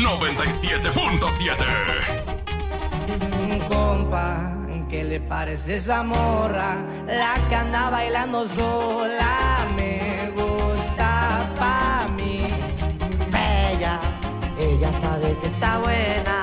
97.7. Compa, ¿qué le parece esa morra? La que anda bailando sola me gusta pa' mí. Bella, ella sabe que está buena.